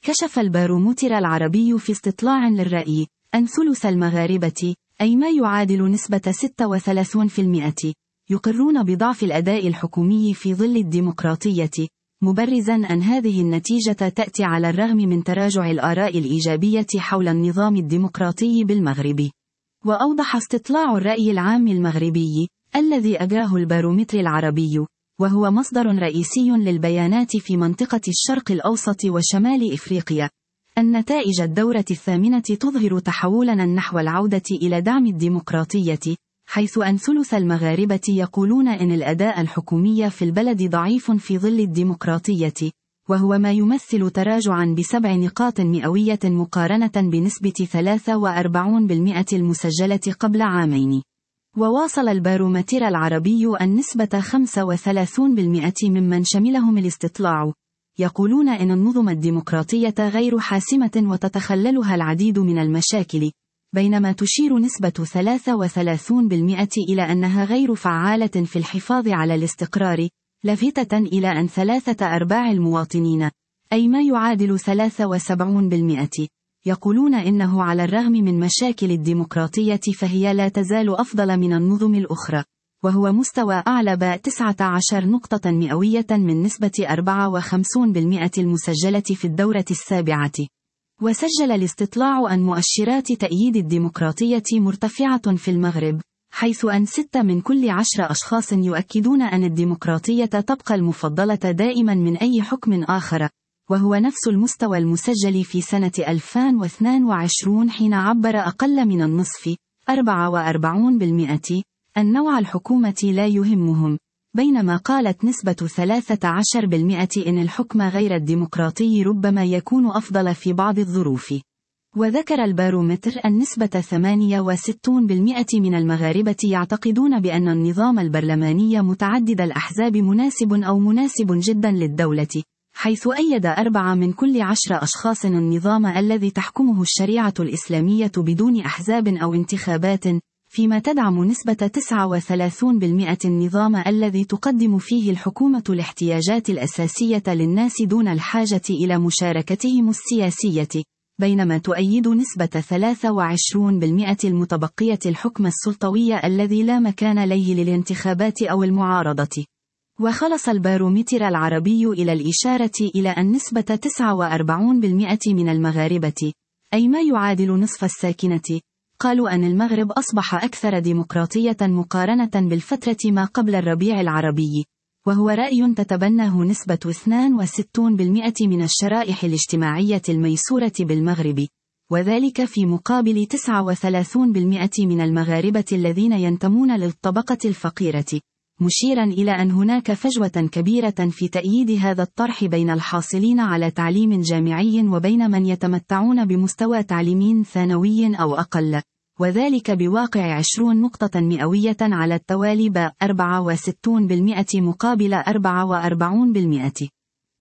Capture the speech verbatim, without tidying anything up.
كشف البارومتر العربي في استطلاع للرأي أن ثلث المغاربة، أي ما يعادل نسبة ستة وثلاثين بالمئة، يقرون بضعف الأداء الحكومي في ظل الديمقراطية، مبرزا أن هذه النتيجة تأتي على الرغم من تراجع الآراء الإيجابية حول النظام الديمقراطي بالمغرب. وأوضح استطلاع الرأي العام المغربي الذي أجراه البارومتر العربي، وهو مصدر رئيسي للبيانات في منطقة الشرق الأوسط وشمال إفريقيا، أن نتائج الدورة الثامنة تظهر تحولا نحو العودة إلى دعم الديمقراطية، حيث أن ثلث المغاربة يقولون إن الأداء الحكومي في البلد ضعيف في ظل الديمقراطية، وهو ما يمثل تراجعا بسبع نقاط مئوية مقارنة بنسبة ثلاثة وأربعين بالمئة المسجلة قبل عامين. وواصل البارومتر العربي النسبة خمسة وثلاثين بالمئة ممن شملهم الاستطلاع يقولون إن النظم الديمقراطية غير حاسمة وتتخللها العديد من المشاكل، بينما تشير نسبة ثلاثة وثلاثين بالمئة إلى أنها غير فعالة في الحفاظ على الاستقرار، لافتة إلى أن ثلاثة أرباع المواطنين، أي ما يعادل ثلاثة وسبعين بالمئة، يقولون إنه على الرغم من مشاكل الديمقراطية فهي لا تزال أفضل من النظم الأخرى، وهو مستوى أعلى ب تسعة عشر نقطة مئوية من نسبة أربعة وخمسين بالمئة المسجلة في الدورة السابعة. وسجل الاستطلاع أن مؤشرات تأييد الديمقراطية مرتفعة في المغرب، حيث أن ستة من كل عشر أشخاص يؤكدون أن الديمقراطية تبقى المفضلة دائما من أي حكم آخر، وهو نفس المستوى المسجل في سنة ألفين واثنين وعشرين حين عبر أقل من النصف أربعة وأربعين بالمئة أن نوع الحكومة لا يهمهم، بينما قالت نسبة ثلاثة عشر بالمئة إن الحكم غير الديمقراطي ربما يكون أفضل في بعض الظروف. وذكر البارومتر أن نسبة ثمانية وستين بالمئة من المغاربة يعتقدون بأن النظام البرلماني متعدد الأحزاب مناسب أو مناسب جدا للدولة، حيث أيد أربعة من كل عشر أشخاص النظام الذي تحكمه الشريعة الإسلامية بدون أحزاب أو انتخابات، فيما تدعم نسبة تسعة وثلاثين بالمئة النظام الذي تقدم فيه الحكومة الاحتياجات الأساسية للناس دون الحاجة إلى مشاركتهم السياسية، بينما تؤيد نسبة ثلاثة وعشرين بالمئة المتبقية الحكم السلطوي الذي لا مكان له للانتخابات أو المعارضة. وخلص البارومتر العربي إلى الإشارة إلى أن نسبة تسعة وأربعين بالمئة من المغاربة، أي ما يعادل نصف الساكنة، قالوا أن المغرب أصبح أكثر ديمقراطية مقارنة بالفترة ما قبل الربيع العربي، وهو رأي تتبناه نسبة اثنين وستين بالمئة من الشرائح الاجتماعية الميسورة بالمغرب، وذلك في مقابل تسعة وثلاثين بالمئة من المغاربة الذين ينتمون للطبقة الفقيرة، مشيرا إلى أن هناك فجوة كبيرة في تأييد هذا الطرح بين الحاصلين على تعليم جامعي وبين من يتمتعون بمستوى تعليم ثانوي أو أقل، وذلك بواقع عشرين نقطة مئوية على التوالي ب أربعة وستين بالمئة مقابل أربعة وأربعين بالمئة.